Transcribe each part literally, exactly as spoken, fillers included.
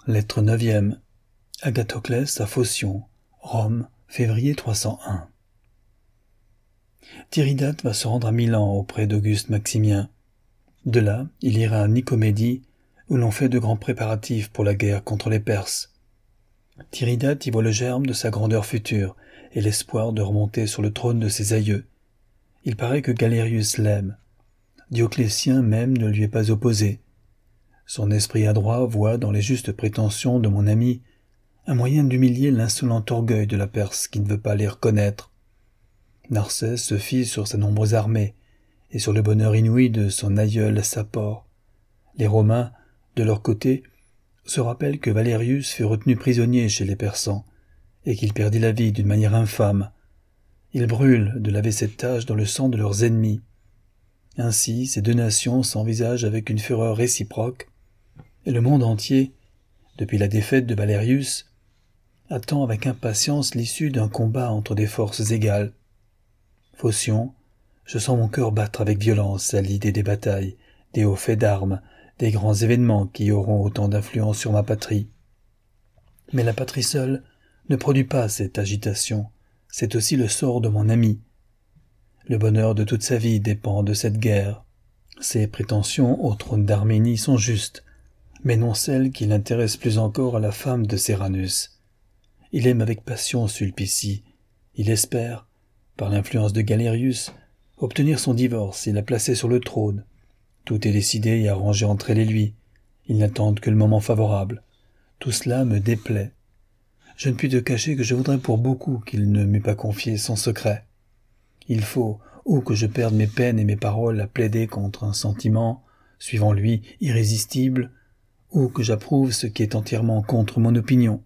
Lettre neuvième. Agathoclès à Phocion, Rome, février trois cent un. Tiridate va se rendre à Milan auprès d'Auguste Maximien. De là, il ira à Nicomédie, où l'on fait de grands préparatifs pour la guerre contre les Perses. Tiridate y voit le germe de sa grandeur future et l'espoir de remonter sur le trône de ses aïeux. Il paraît que Galérius l'aime. Dioclétien même ne lui est pas opposé. Son esprit adroit voit dans les justes prétentions de mon ami un moyen d'humilier l'insolent orgueil de la Perse qui ne veut pas les reconnaître. Narsès se fie sur sa nombreuse armée et sur le bonheur inouï de son aïeul Sapor. Les Romains, de leur côté, se rappellent que Valérius fut retenu prisonnier chez les Persans et qu'il perdit la vie d'une manière infâme. Ils brûlent de laver cette tâche dans le sang de leurs ennemis. Ainsi, ces deux nations s'envisagent avec une fureur réciproque, et le monde entier, depuis la défaite de Valérius, attend avec impatience l'issue d'un combat entre des forces égales. Phocion, je sens mon cœur battre avec violence à l'idée des batailles, des hauts faits d'armes, des grands événements qui auront autant d'influence sur ma patrie. Mais la patrie seule ne produit pas cette agitation, c'est aussi le sort de mon ami. Le bonheur de toute sa vie dépend de cette guerre. Ses prétentions au trône d'Arménie sont justes, mais non celles qui l'intéressent plus encore à la femme de Serranus. Il aime avec passion Sulpicie. Il espère, par l'influence de Galérius, obtenir son divorce et la placer sur le trône. Tout est décidé et arrangé entre elle et lui. Ils n'attendent que le moment favorable. Tout cela me déplaît. Je ne puis te cacher que je voudrais pour beaucoup qu'il ne m'eût pas confié son secret. Il faut, ou que je perde mes peines et mes paroles à plaider contre un sentiment, suivant lui, irrésistible, ou que j'approuve ce qui est entièrement contre mon opinion.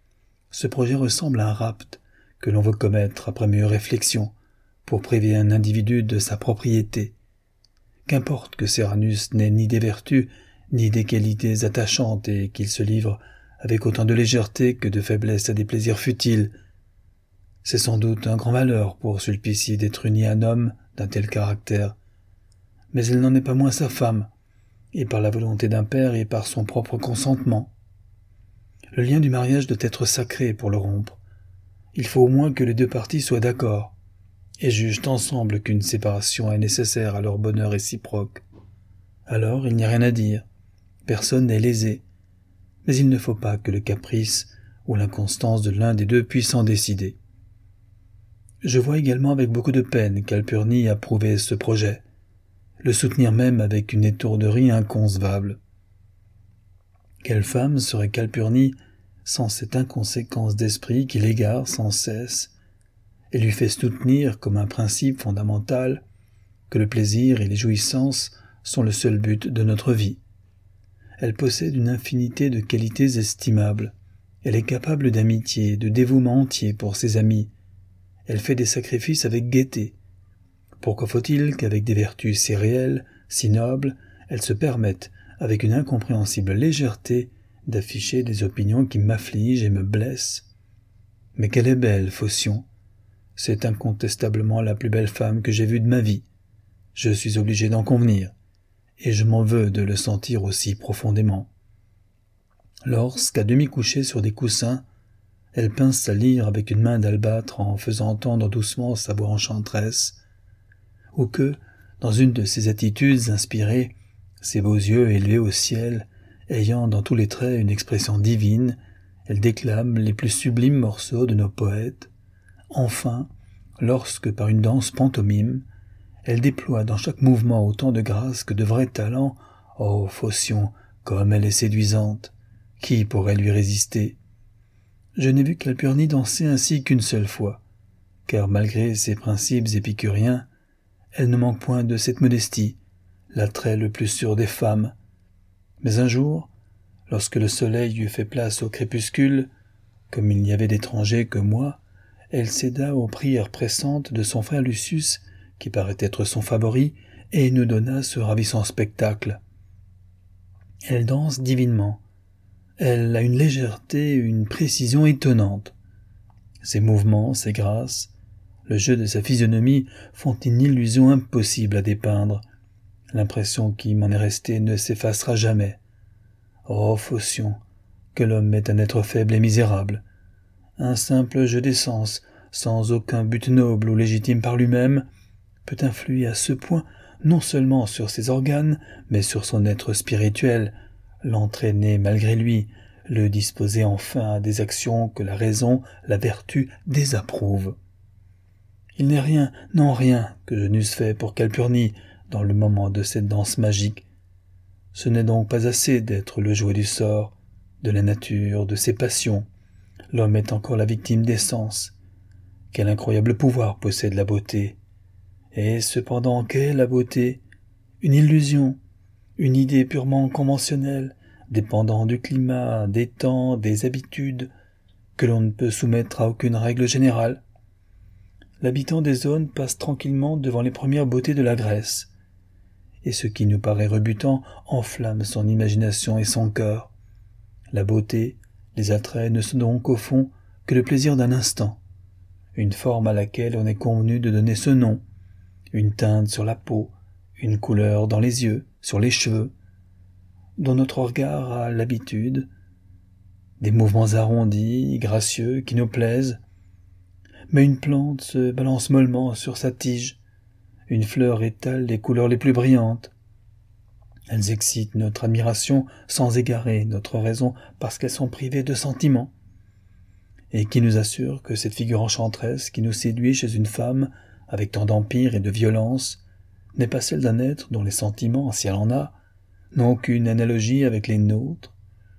Ce projet ressemble à un rapt que l'on veut commettre après mûre réflexion, pour priver un individu de sa propriété. Qu'importe que Serranus n'ait ni des vertus, ni des qualités attachantes et qu'il se livre avec autant de légèreté que de faiblesse à des plaisirs futiles. C'est sans doute un grand malheur pour Sulpicie d'être uni à un homme d'un tel caractère. Mais elle n'en est pas moins sa femme, et par la volonté d'un père et par son propre consentement. Le lien du mariage doit être sacré pour le rompre. Il faut au moins que les deux parties soient d'accord, et jugent ensemble qu'une séparation est nécessaire à leur bonheur réciproque. Alors il n'y a rien à dire, personne n'est lésé, mais il ne faut pas que le caprice ou l'inconstance de l'un des deux puisse en décider. Je vois également avec beaucoup de peine qu'Alpurnie approuvait ce projet, le soutenir même avec une étourderie inconcevable. Quelle femme serait Calpurnie sans cette inconséquence d'esprit qui l'égare sans cesse et lui fait soutenir comme un principe fondamental que le plaisir et les jouissances sont le seul but de notre vie. Elle possède une infinité de qualités estimables. Elle est capable d'amitié, de dévouement entier pour ses amis. Elle fait des sacrifices avec gaieté. Pourquoi faut-il qu'avec des vertus si réelles, si nobles, elle se permette, avec une incompréhensible légèreté, d'afficher des opinions qui m'affligent et me blessent? Mais qu'elle est belle, Phocion. C'est incontestablement la plus belle femme que j'ai vue de ma vie. Je suis obligé d'en convenir, et je m'en veux de le sentir aussi profondément. Lorsqu'à demi couchée sur des coussins, elle pince sa lyre avec une main d'albâtre en faisant entendre doucement sa voix enchanteresse, ou que, dans une de ses attitudes inspirées, ses beaux yeux élevés au ciel, ayant dans tous les traits une expression divine, elle déclame les plus sublimes morceaux de nos poètes. Enfin, lorsque par une danse pantomime, elle déploie dans chaque mouvement autant de grâce que de vrai talent, ô Phocion, comme elle est séduisante, qui pourrait lui résister? Je n'ai vu Calpurnie danser ainsi qu'une seule fois, car malgré ses principes épicuriens, elle ne manque point de cette modestie, l'attrait le plus sûr des femmes. Mais un jour, lorsque le soleil eut fait place au crépuscule, comme il n'y avait d'étranger que moi, elle céda aux prières pressantes de son frère Lucius, qui paraît être son favori, et nous donna ce ravissant spectacle. Elle danse divinement. Elle a une légèreté, une précision étonnantes. Ses mouvements, ses grâces, le jeu de sa physionomie font une illusion impossible à dépeindre. L'impression qui m'en est restée ne s'effacera jamais. Oh, Phocion, que l'homme est un être faible et misérable, un simple jeu des sens, sans aucun but noble ou légitime par lui-même, peut influer à ce point non seulement sur ses organes, mais sur son être spirituel, l'entraîner malgré lui, le disposer enfin à des actions que la raison, la vertu désapprouvent. Il n'est rien, non rien, que je n'eusse fait pour Calpurnie dans le moment de cette danse magique. Ce n'est donc pas assez d'être le jouet du sort, de la nature, de ses passions. L'homme est encore la victime des sens. Quel incroyable pouvoir possède la beauté. Et cependant, qu'est la beauté? Une illusion, une idée purement conventionnelle, dépendant du climat, des temps, des habitudes, que l'on ne peut soumettre à aucune règle générale. L'habitant des zones passe tranquillement devant les premières beautés de la Grèce, et ce qui nous paraît rebutant enflamme son imagination et son cœur. La beauté, les attraits ne sont donc au fond que le plaisir d'un instant, une forme à laquelle on est convenu de donner ce nom, une teinte sur la peau, une couleur dans les yeux, sur les cheveux, dont notre regard a l'habitude, des mouvements arrondis, gracieux, qui nous plaisent. Mais une plante se balance mollement sur sa tige, une fleur étale les couleurs les plus brillantes. Elles excitent notre admiration sans égarer notre raison parce qu'elles sont privées de sentiments. Et qui nous assure que cette figure enchanteresse qui nous séduit chez une femme avec tant d'empire et de violence n'est pas celle d'un être dont les sentiments, si elle en a, n'ont aucune analogie avec les nôtres.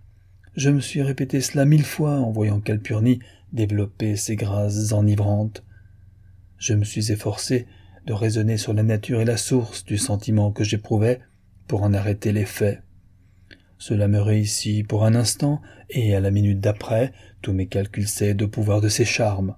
Je me suis répété cela mille fois en voyant Calpurnie développer ses grâces enivrantes. Je me suis efforcé de raisonner sur la nature et la source du sentiment que j'éprouvais pour en arrêter l'effet. Cela me réussit pour un instant, et à la minute d'après, tous mes calculs cèdent au pouvoir de ses charmes.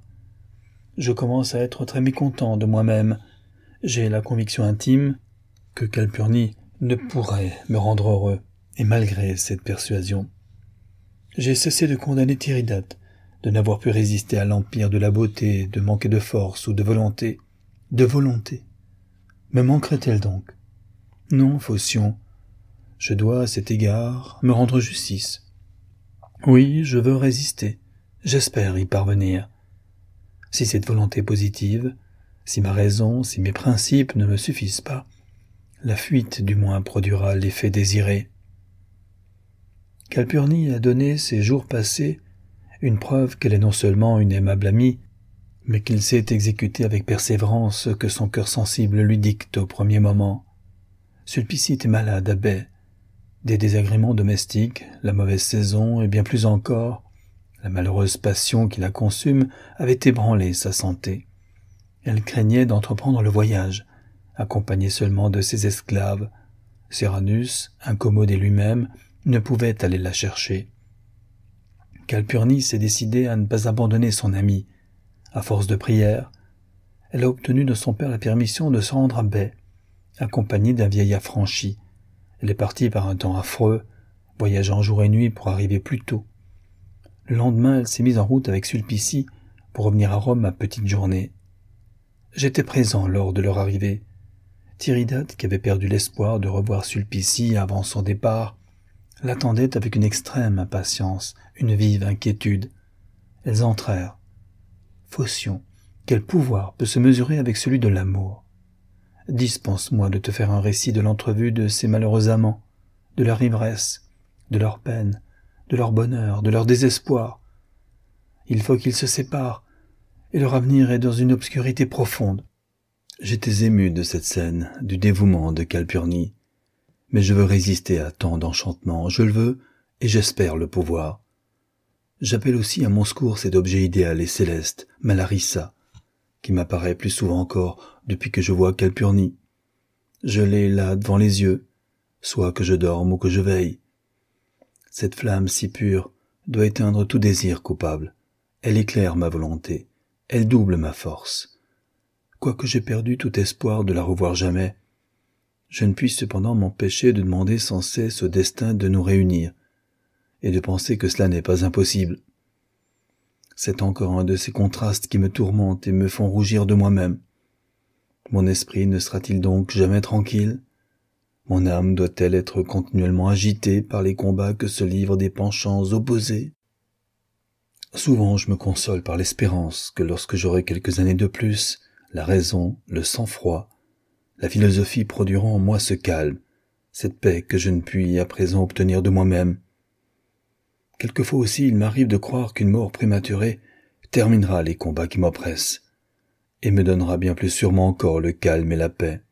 Je commence à être très mécontent de moi-même. J'ai la conviction intime que Calpurnie ne pourrait me rendre heureux, et malgré cette persuasion, j'ai cessé de condamner Tiridate, de n'avoir pu résister à l'empire de la beauté, de manquer de force ou de volonté. De volonté. Me manquerait-elle donc? Non, Phocion. Je dois, à cet égard, me rendre justice. Oui, je veux résister. J'espère y parvenir. Si cette volonté positive, si ma raison, si mes principes ne me suffisent pas, la fuite du moins produira l'effet désiré. Calpurnie a donné ces jours passés une preuve qu'elle est non seulement une aimable amie, mais qu'il sait exécuter avec persévérance ce que son cœur sensible lui dicte au premier moment. Sulpicite est malade à baie. Des désagréments domestiques, la mauvaise saison et bien plus encore, la malheureuse passion qui la consume avait ébranlé sa santé. Elle craignait d'entreprendre le voyage, accompagnée seulement de ses esclaves. Serranus, incommodé lui-même, ne pouvait aller la chercher. Calpurnie s'est décidée à ne pas abandonner son amie. À force de prières, elle a obtenu de son père la permission de se rendre à baie, accompagnée d'un vieil affranchi. Elle est partie par un temps affreux, voyageant jour et nuit pour arriver plus tôt. Le lendemain, elle s'est mise en route avec Sulpicie pour revenir à Rome à petite journée. J'étais présent lors de leur arrivée. Tiridate, qui avait perdu l'espoir de revoir Sulpicie avant son départ, l'attendait avec une extrême impatience, une vive inquiétude. Elles entrèrent. Phocion, quel pouvoir peut se mesurer avec celui de l'amour? Dispense-moi de te faire un récit de l'entrevue de ces malheureux amants, de leur ivresse, de leur peine, de leur bonheur, de leur désespoir. Il faut qu'ils se séparent, et leur avenir est dans une obscurité profonde. J'étais ému de cette scène, du dévouement de Calpurnie, mais je veux résister à tant d'enchantements, je le veux, et j'espère le pouvoir. J'appelle aussi à mon secours cet objet idéal et céleste, Malarissa, qui m'apparaît plus souvent encore depuis que je vois Calpurnie. Je l'ai là devant les yeux, soit que je dorme ou que je veille. Cette flamme si pure doit éteindre tout désir coupable. Elle éclaire ma volonté, elle double ma force. Quoique j'aie perdu tout espoir de la revoir jamais, je ne puis cependant m'empêcher de demander sans cesse au destin de nous réunir, et de penser que cela n'est pas impossible. C'est encore un de ces contrastes qui me tourmentent et me font rougir de moi-même. Mon esprit ne sera-t-il donc jamais tranquille? Mon âme doit-elle être continuellement agitée par les combats que se livrent des penchants opposés? Souvent je me console par l'espérance que lorsque j'aurai quelques années de plus, la raison, le sang-froid, la philosophie produiront en moi ce calme, cette paix que je ne puis à présent obtenir de moi-même. Quelquefois aussi il m'arrive de croire qu'une mort prématurée terminera les combats qui m'oppressent, et me donnera bien plus sûrement encore le calme et la paix.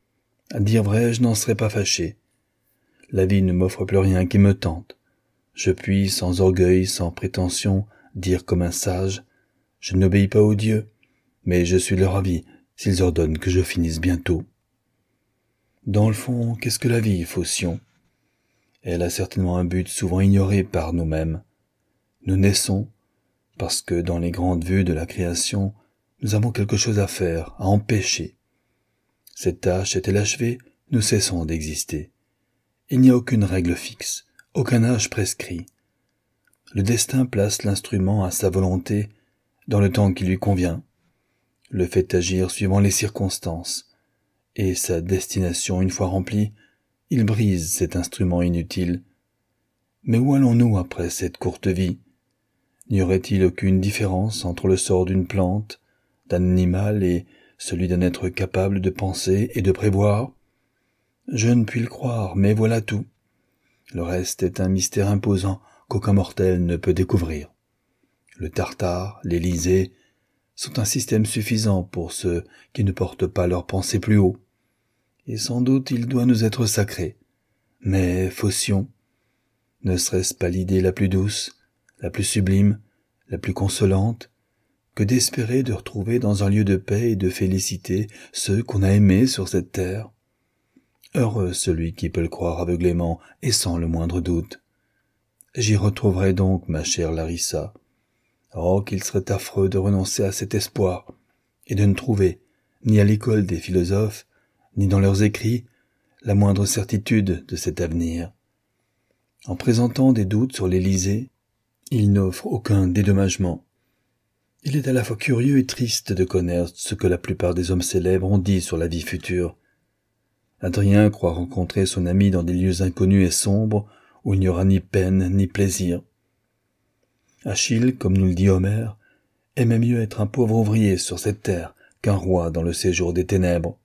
À dire vrai, je n'en serais pas fâché. La vie ne m'offre plus rien qui me tente. Je puis, sans orgueil, sans prétention, dire comme un sage, « Je n'obéis pas aux dieux, mais je suis leur avis s'ils ordonnent que je finisse bientôt. » Dans le fond, qu'est-ce que la vie, Phocion? Elle a certainement un but souvent ignoré par nous-mêmes. Nous naissons, parce que dans les grandes vues de la création, nous avons quelque chose à faire, à empêcher. Cette tâche est-elle achevée, nous cessons d'exister. Il n'y a aucune règle fixe, aucun âge prescrit. Le destin place l'instrument à sa volonté dans le temps qui lui convient, le fait agir suivant les circonstances, et sa destination une fois remplie, il brise cet instrument inutile. Mais où allons-nous après cette courte vie? N'y aurait-il aucune différence entre le sort d'une plante, d'un animal et celui d'un être capable de penser et de prévoir? Je ne puis le croire, mais voilà tout. Le reste est un mystère imposant qu'aucun mortel ne peut découvrir. Le Tartare, l'Élysée, sont un système suffisant pour ceux qui ne portent pas leur pensée plus haut. Et sans doute il doit nous être sacré. Mais, Phocion, ne serait-ce pas l'idée la plus douce, la plus sublime, la plus consolante, que d'espérer de retrouver dans un lieu de paix et de félicité ceux qu'on a aimés sur cette terre? Heureux celui qui peut le croire aveuglément et sans le moindre doute. J'y retrouverai donc ma chère Larissa. Oh, qu'il serait affreux de renoncer à cet espoir, et de ne trouver, ni à l'école des philosophes, ni dans leurs écrits, la moindre certitude de cet avenir. En présentant des doutes sur l'Élysée, il n'offre aucun dédommagement. Il est à la fois curieux et triste de connaître ce que la plupart des hommes célèbres ont dit sur la vie future. Adrien croit rencontrer son ami dans des lieux inconnus et sombres, où il n'y aura ni peine ni plaisir. Achille, comme nous le dit Homère, aimait mieux être un pauvre ouvrier sur cette terre qu'un roi dans le séjour des ténèbres.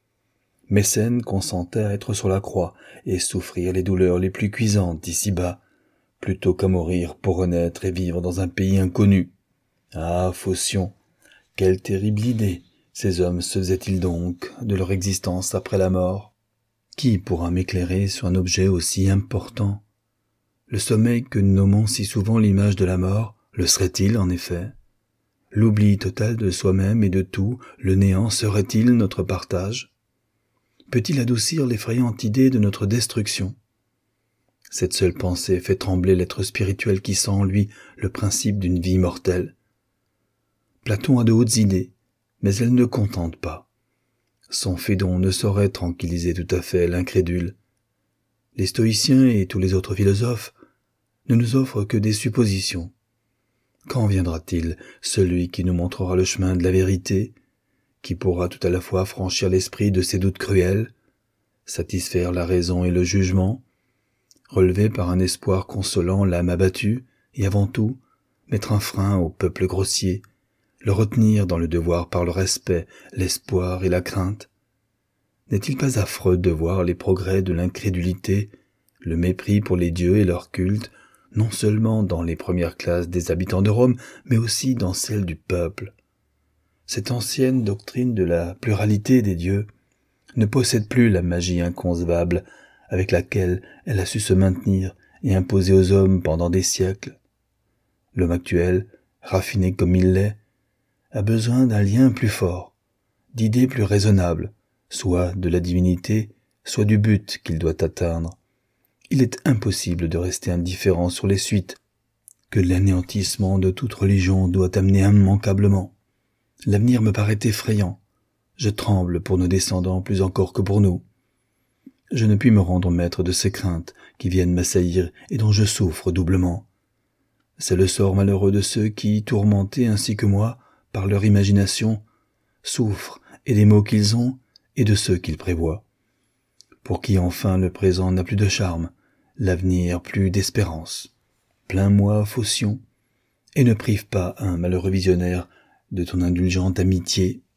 Mécène consentait à être sur la croix et souffrir les douleurs les plus cuisantes d'ici-bas, plutôt qu'à mourir pour renaître et vivre dans un pays inconnu. Ah, Phocion, quelle terrible idée ces hommes se faisaient-ils donc de leur existence après la mort? Qui pourra m'éclairer sur un objet aussi important? Le sommeil que nous nommons si souvent l'image de la mort, le serait-il en effet? L'oubli total de soi-même et de tout, le néant serait-il notre partage? Peut-il adoucir l'effrayante idée de notre destruction? Cette seule pensée fait trembler l'être spirituel qui sent en lui le principe d'une vie mortelle. Platon a de hautes idées, mais elles ne contentent pas. Son Phédon ne saurait tranquilliser tout à fait l'incrédule. Les stoïciens et tous les autres philosophes ne nous offrent que des suppositions. Quand viendra-t-il celui qui nous montrera le chemin de la vérité, qui pourra tout à la fois franchir l'esprit de ses doutes cruels, satisfaire la raison et le jugement, relever par un espoir consolant l'âme abattue, et avant tout, mettre un frein au peuple grossier, le retenir dans le devoir par le respect, l'espoir et la crainte? N'est-il pas affreux de voir les progrès de l'incrédulité, le mépris pour les dieux et leur culte, non seulement dans les premières classes des habitants de Rome, mais aussi dans celles du peuple? Cette ancienne doctrine de la pluralité des dieux ne possède plus la magie inconcevable avec laquelle elle a su se maintenir et imposer aux hommes pendant des siècles. L'homme actuel, raffiné comme il l'est, a besoin d'un lien plus fort, d'idées plus raisonnables, soit de la divinité, soit du but qu'il doit atteindre. Il est impossible de rester indifférent sur les suites que l'anéantissement de toute religion doit amener immanquablement. L'avenir me paraît effrayant. Je tremble pour nos descendants plus encore que pour nous. Je ne puis me rendre maître de ces craintes qui viennent m'assaillir et dont je souffre doublement. C'est le sort malheureux de ceux qui, tourmentés ainsi que moi, par leur imagination, souffrent et des maux qu'ils ont et de ceux qu'ils prévoient. pour qui enfin le présent n'a plus de charme, l'avenir plus d'espérance. Plains-moi, Phocion, et ne prive pas un malheureux visionnaire de ton indulgente amitié